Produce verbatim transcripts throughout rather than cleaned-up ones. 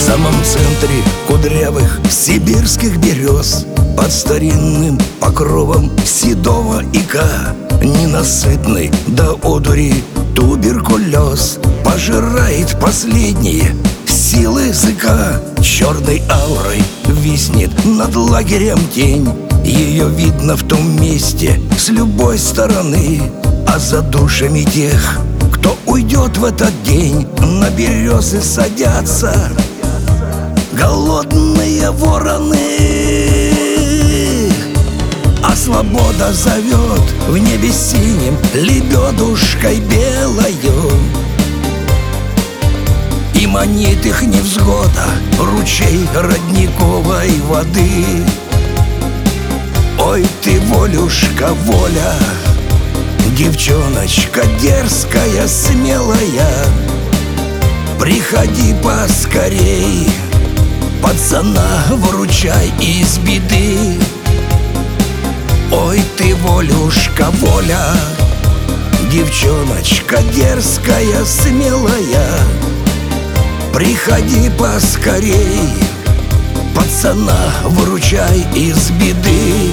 самом центре кудрявых сибирских берез, под старинным покровом седого ика, ненасытный до одури туберкулез пожирает последние силы языка. Черной аурой виснет над лагерем тень, ее видно в том месте с любой стороны. А за душами тех, кто уйдет в этот день, на березы садятся голодные вороны. А свобода зовет в небе синим лебедушкой белою, и манит их невзгода ручей родниковой воды. Ой ты, волюшка, воля, девчоночка дерзкая, смелая, приходи поскорей, пацана выручай из беды. Ой ты, волюшка, воля, девчоночка дерзкая, смелая, приходи поскорей, пацана выручай из беды.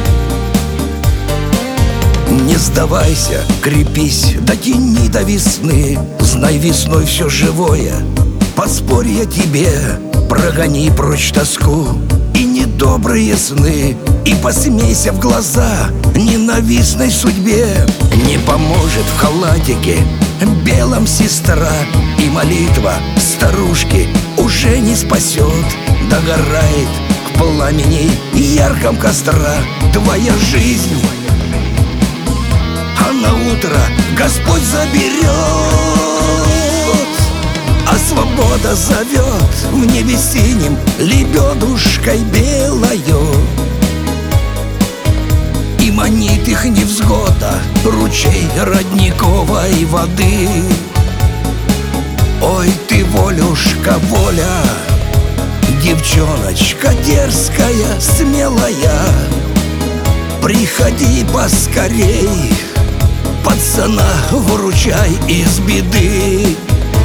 Не сдавайся, крепись, дотяни до весны. Знай, весной все живое, поспорь я тебе. Прогони прочь тоску и недобрые сны, и посмейся в глаза ненавистной судьбе. Не поможет в халатике белом сестра, и молитва старушки уже не спасет. Догорает в пламени ярком костра твоя жизнь, а на утро Господь заберет. А свобода зовет в небе синим лебедушкой белою, и манит их невзгода ручей родниковой воды. Ой ты, волюшка, воля, девчоночка дерзкая, смелая, приходи поскорей, пацана выручай из беды.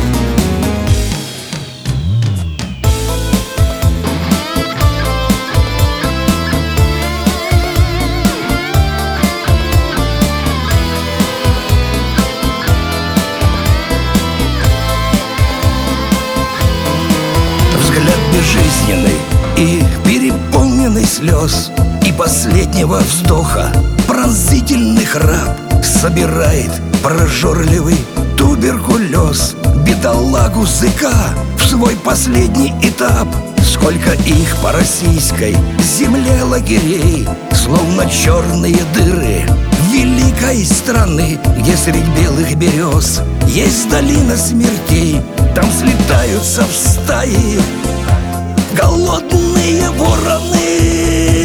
Взгляд безжизненный и переполненный слез, и последнего вздоха пронзительный храп собирает прожорливый туберкулез бедолагу зыка в свой последний этап. Сколько их по российской земле лагерей, словно черные дыры великой страны, где средь белых берез есть долина смертей. Там слетаются в стаи голодные вороны.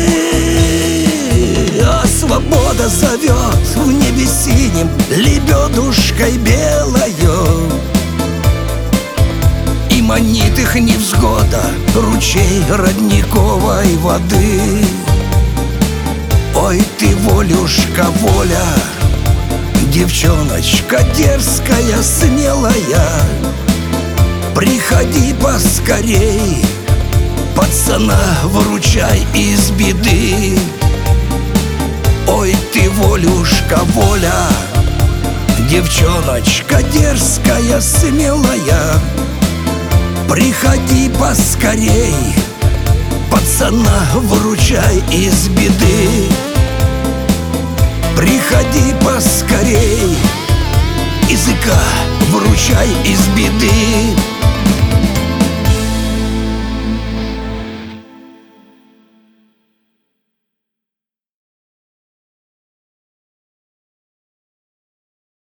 А свобода зовет в небе синим лебедушкой белою, и манит их невзгода ручей родниковой воды. Ой ты, волюшка, воля, девчоночка дерзкая, смелая, приходи поскорей, пацана выручай из беды. Ой ты, волюшка, воля, девчоночка дерзкая, смелая, приходи поскорей, пацана выручай из беды. Приходи поскорей, языка выручай из беды.